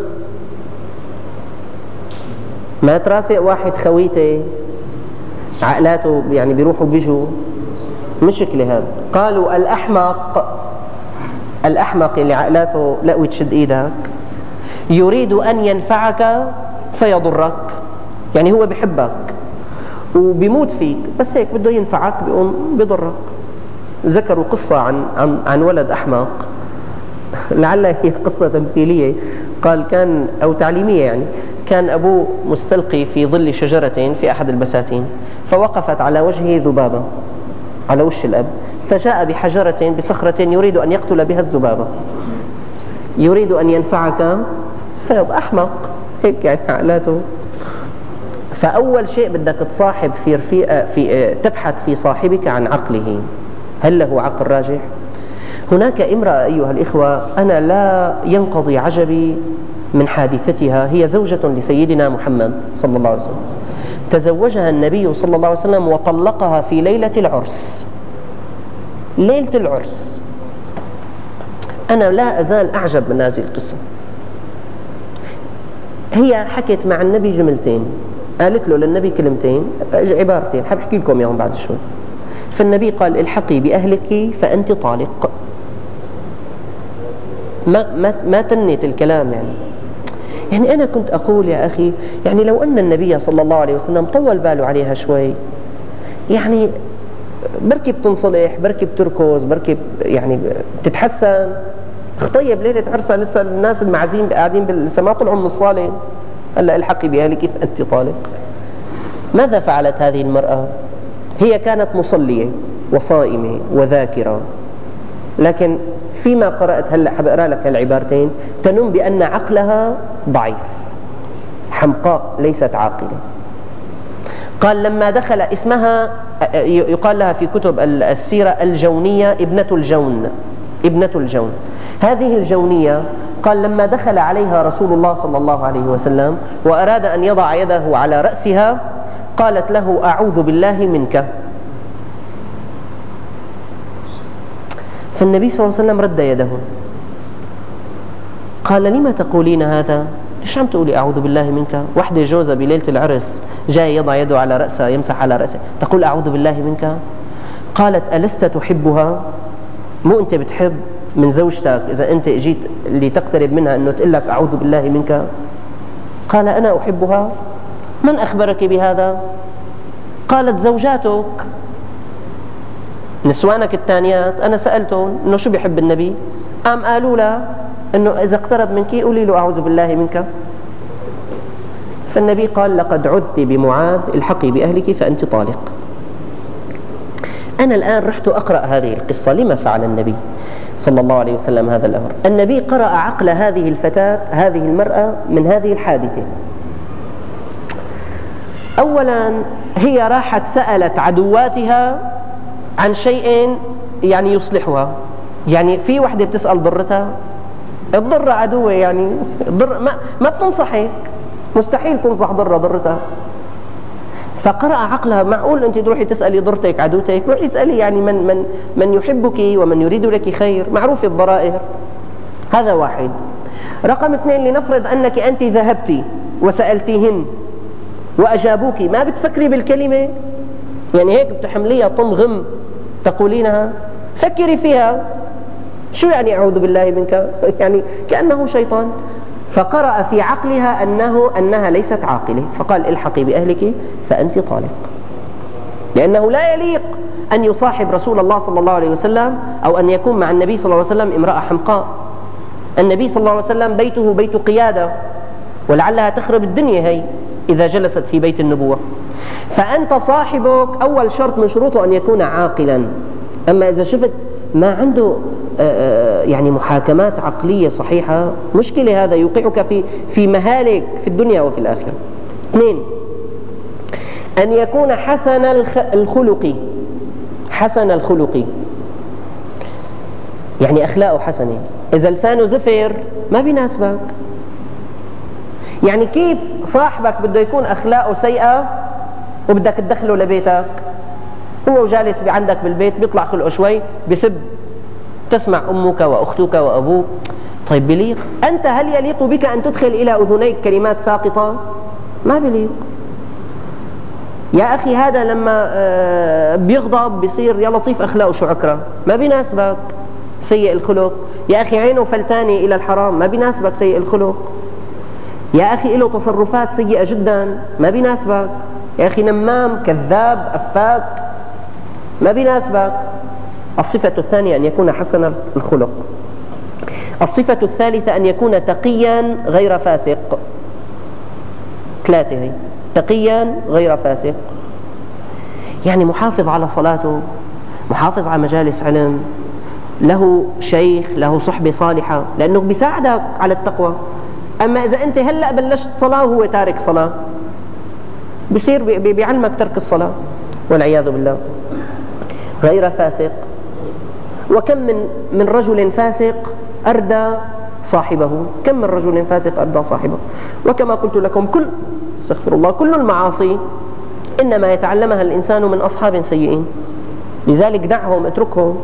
ما ترافق واحد خويته عقلاته يعني بيروحوا بيجوا، مشكلة هذا. قالوا الأحمق، الأحمق اللي عقلاته لا وتشد إيدك يريد أن ينفعك فيضرك، يعني هو بيحبك وبيموت فيك بس هيك بده ينفعك بيقوم بيضرك. ذكروا قصة عن عن عن ولد أحمق، لعلها هي قصة تمثيلية، قال كان أو تعليمية، يعني كان أبوه مستلقي في ظل شجرة في أحد البساتين، فوقفت على وجهه ذبابة على وش الأب، فجاء بحجرة بصخرة يريد أن يقتل بها الذبابة، يريد أن ينفعك فيض أحمق هيك يعني عقلاته. فأول شيء بدك تصاحب في رفيق في تبحث في صاحبك عن عقله، هل له عقل راجح؟ هناك امرأة أيها الإخوة أنا لا ينقضي عجبي من حادثتها، هي زوجة لسيدنا محمد صلى الله عليه وسلم، تزوجها النبي صلى الله عليه وسلم وطلقها في ليلة العرس، ليلة العرس. أنا لا أزال أعجب من هذه القصة. هي حكت مع النبي جملتين، قالت له للنبي كلمتين عبارتين، حاب احكي لكم اياهم بعد شوي. فالنبي قال الحقي بأهلك فأنت طالق. ما ما ما تنت الكلام. يعني يعني أنا كنت أقول يا أخي، يعني لو أن النبي صلى الله عليه وسلم طول باله عليها شوي، يعني بركي بتنصلح، بركي بتركض، بركي يعني بتتحسن. طيب ليلة عرسها لسه الناس المعازيم قاعدين لسه ما طلعوا من الصالة، هلا الحقي بأهلك فأنت طالق. ماذا فعلت هذه المرأة؟ هي كانت مصلية وصائمة وذاكرة، لكن فيما قرأت هلا حبقرأ لك هالعبارتين تنم بأن عقلها ضعيف، حمقاء ليست عاقلة. قال لما دخل، اسمها يقال لها في كتب السيرة الجونية، ابنة الجون، ابنة الجون. هذه الجونية قال لما دخل عليها رسول الله صلى الله عليه وسلم وأراد أن يضع يده على رأسها قالت له أعوذ بالله منك. فالنبي صلى الله عليه وسلم رد يده، قال لما تقولين هذا؟ ليش عم تقولي أعوذ بالله منك؟ وحدة جوزة بليلة العرس جاي يضع يده على رأسها، يمسح على رأسها، تقول أعوذ بالله منك؟ قالت ألست تحبها؟ مو أنت بتحب من زوجتك إذا أنت اجيت اللي تقترب منها أنه تقول لك أعوذ بالله منك؟ قال أنا أحبها. من أخبرك بهذا؟ قالت زوجاتك، نسوانك الثانيات أنا سألتهم أنه شو بيحب النبي، قام قالوا له أنه إذا اقترب منك قولي له أعوذ بالله منك. فالنبي قال لقد عذت بمعاذ الحقي بأهلك فأنت طالق. أنا الآن رحت أقرأ هذه القصة، لما فعل النبي صلى الله عليه وسلم هذا الأمر؟ النبي قرأ عقل هذه الفتاة، هذه المرأة، من هذه الحادثة. أولا هي راحت سألت عدواتها عن شيء يعني يصلحها. يعني في وحدة بتسأل ضرتها، الضرة عدوة، يعني الضر ما, ما بتنصحك، مستحيل تنصح ضرة ضرتها. فقرأ عقلها، معقول أنت تروحي تسألي ضرتك عدوتك؟ روحي اسألي يعني من, من, من يحبك ومن يريد لك خير، معروف الضرائر. هذا واحد. رقم اثنين، لنفرض أنك أنت ذهبتي وسألتيهن وأجابوك، ما بتفكري بالكلمة؟ يعني هيك بتحمليها طم غم تقولينها؟ فكري فيها، شو يعني أعوذ بالله منك؟ يعني كأنه شيطان. فقرأ في عقلها أنه أنها ليست عاقلة، فقال الحقي بأهلك فأنت طالق. لأنه لا يليق أن يصاحب رسول الله صلى الله عليه وسلم أو أن يكون مع النبي صلى الله عليه وسلم امرأة حمقاء. النبي صلى الله عليه وسلم بيته بيت قيادة، ولعلها تخرب الدنيا هي إذا جلست في بيت النبوة. فأنت صاحبك أول شرط من شروطه أن يكون عاقلا. أما إذا شفت ما عنده يعني محاكمات عقلية صحيحة، مشكلة، هذا يوقعك في في مهالك في الدنيا وفي الآخرة. اثنين، أن يكون حسن الخلق. حسن الخلق يعني أخلاقه حسنة. إذا لسانه زفر ما بيناسبك. يعني كيف صاحبك بده يكون أخلاقه سيئة وبدك تدخله لبيتك؟ هو جالس عندك بالبيت بيطلع خلقه شوي بسب، تسمع أمك وأختك وأبوك. طيب بليق؟ أنت هل يليق بك أن تدخل إلى أذنيك كلمات ساقطة؟ ما بليق يا أخي. هذا لما بيغضب بيصير يا لطيف أخلاقه شو عكرة، ما بيناسبك. سيء الخلق يا أخي، عينه فلتانة إلى الحرام، ما بيناسبك سيء الخلق. يا أخي له تصرفات سيئة جدا، ما بيناسبك. يا أخي نمام، كذاب، أفاك، ما بيناسبك. الصفة الثانية أن يكون حسن الخلق. الصفة الثالثة أن يكون تقيا غير فاسق. ثلاثة هي، تقيا غير فاسق، يعني محافظ على صلاته، محافظ على مجالس علم، له شيخ، له صحبة صالحة، لأنه بيساعدك على التقوى. أما إذا أنت هلأ بلشت صلاة وهو تارك صلاة، بيصير بيعلمك ترك الصلاة والعياذ بالله. غير فاسق. وكم من من رجل فاسق أردى صاحبه، كم من رجل فاسق أردى صاحبه. وكما قلت لكم، كل استغفر الله كل المعاصي إنما يتعلمها الإنسان من أصحاب سيئين، لذلك دعهم، اتركهم.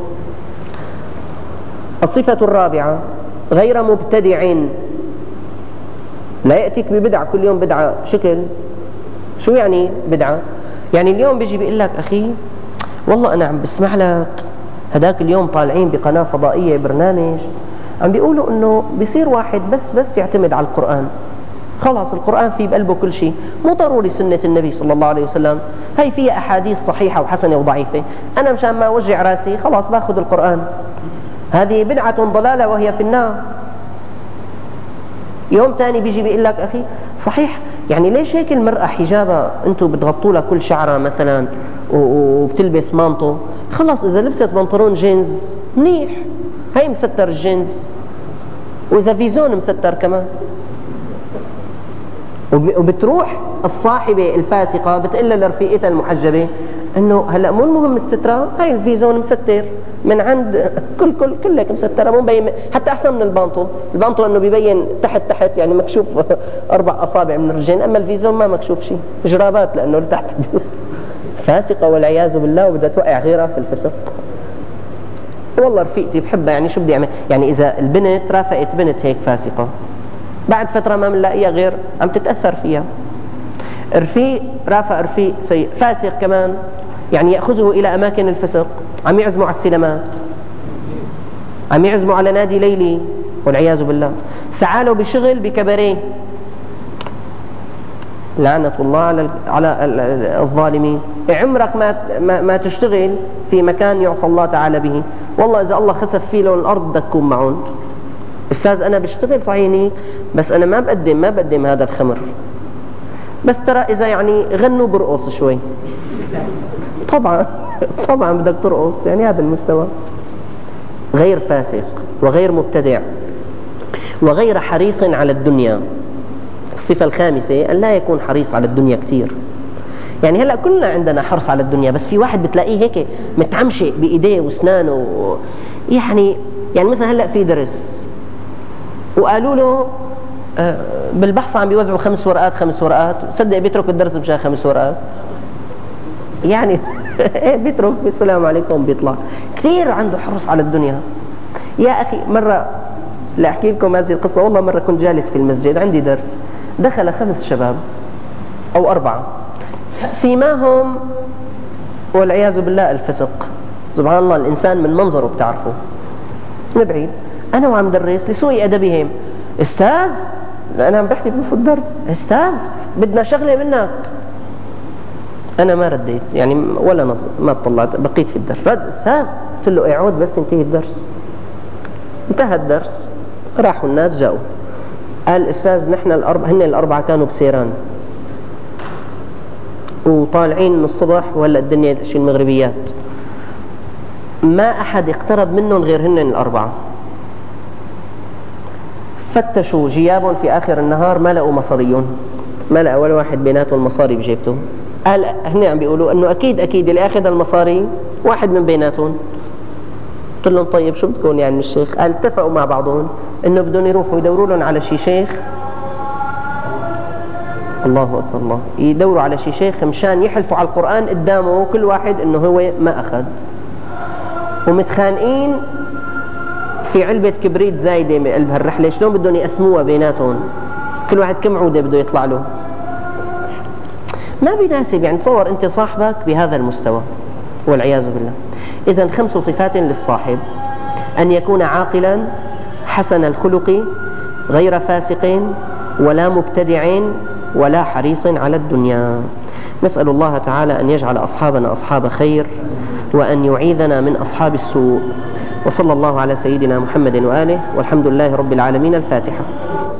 الصفة الرابعة غير مبتدع. لا يأتيك ببدعة كل يوم بدعة شكل. شو يعني بدعة؟ يعني اليوم بيجي بيقول لك أخي والله أنا عم بسمع لك هداك اليوم طالعين بقناة فضائية برنامج عم بيقولوا إنه بيصير واحد بس بس يعتمد على القرآن، خلاص القرآن فيه بقلبه كل شيء، مو ضروري سنة النبي صلى الله عليه وسلم، هي فيها أحاديث صحيحة وحسنة وضعيفة، أنا مشان ما أوجع راسي خلاص باخذ القرآن. هذه بدعة ضلالة وهي في النار. يوم تاني بيجي بيقول لك أخي صحيح يعني ليش هيك المرأة حجابها أنتوا بتغطوا لها كل شعرها مثلا وبتلبس مانطو، خلاص إذا لبست بنطلون جينز منيح، هي مستر الجينز، وإذا فيزون مستر كمان. وبتروح الصاحبة الفاسقة بتقول لرفيقتها المحجبة انه هلا مو المهم السترة، هاي الفيزون مستر من عند كل كل كلك مسترة، مو مبين، حتى احسن من البانطو. البانطو انه بيبين تحت تحت يعني مكشوف اربع اصابع من الرجلين، اما الفيزون ما مكشوف شيء، جرابات لانه تحت بيوصل. فاسقة والعياذ بالله، وبدها توقع غيرها في الفسق. والله رفيقتي بحبها، يعني شو بدي اعمل؟ يعني اذا البنت رافقت بنت هيك فاسقة بعد فترة ما بنلاقيها غير عم تتأثر فيها. رفيق رافق رفيق سيء فاسق كمان، يعني يأخذه إلى أماكن الفسق، عم يعزموا على السينمات، عم يعزموا على نادي ليلي والعياذ بالله، سعاله بشغل بكباريه. لعنة الله على على الظالمين. عمرك ما ما, ما تشتغل في مكان يعصى الله تعالى به، والله إذا الله خسف فيه لون الأرض بدك تكون معهم. أستاذ أنا بشتغل صحيح بس أنا ما بقدم ما بقدم هذا الخمر، بس ترى إذا يعني غنوا برقص شوي. طبعا طبعا بدك ترقص، يعني هذا المستوى. غير فاسق وغير مبتدع وغير حريص على الدنيا. الصفة الخامسة أن لا يكون حريص على الدنيا كثير. يعني هلأ كلنا عندنا حرص على الدنيا، بس في واحد بتلاقيه هيك متعمشق بإيديه واسنانه و... يعني يعني مثلا هلأ في درس وقالوا له آه بالبحث عم بيوزعوا خمس ورقات خمس ورقات، صدق بيترك الدرس مشان خمس ورقات، يعني بيترك بالسلام عليكم بيطلع. كثير عنده حرص على الدنيا. يا أخي مرة لا أحكي لكم هذه القصة، والله مرة كنت جالس في المسجد عندي درس، دخل خمس شباب أو أربعة، سيماهم والعياذ بالله الفسق. سبحان الله، الإنسان من منظره بتعرفه من بعيد. أنا وعم درس لسوء أدبهم، أستاذ أنا عم بحكي بنص الدرس، أستاذ بدنا شغلة منك. أنا ما رديت يعني ولا نص ما طلعت، بقيت في الدرس. رد أستاذ، قلت له اعود بس ينتهي الدرس. انتهى الدرس، راحوا الناس جاءوا، قال أستاذ نحن الأربعة، هن الأربعة كانوا بسيران وطالعين من الصبح وهلا الدنيا شي المغربيات، ما أحد اقترب منهم غير هن الأربعة. فتشوا جيابهم في آخر النهار ما لقوا مصاريهم، ما لقى ولا واحد بيناتهم مصاري بجيبته. قال هن عم بيقولوا انه اكيد اكيد اللي اخذ المصاري واحد من بيناتهم. قلت لهم طيب شو بدكم يعني من الشيخ؟ قال اتفقوا مع بعضهم انه بدهم يروحوا يدوروا لهم على شي شيخ، الله اكبر الله، يدوروا على شي شيخ مشان يحلفوا على القرآن قدامه كل واحد انه هو ما اخذ، ومتخانقين في علبة كبريت زايدة بقلب هالرحلة، شلون بدهم يقسموها بيناتهم؟ كل واحد كم عودة بده يطلع له؟ ما بيناسب. يعني تصور أنت صاحبك بهذا المستوى والعياذ بالله. إذن خمس صفات للصاحب: أن يكون عاقلا حسن الخلق غير فاسق ولا مبتدع ولا حريص على الدنيا. نسأل الله تعالى أن يجعل أصحابنا أصحاب خير وأن يعيذنا من أصحاب السوء. وصلى الله على سيدنا محمد وآله، والحمد لله رب العالمين. الفاتحة.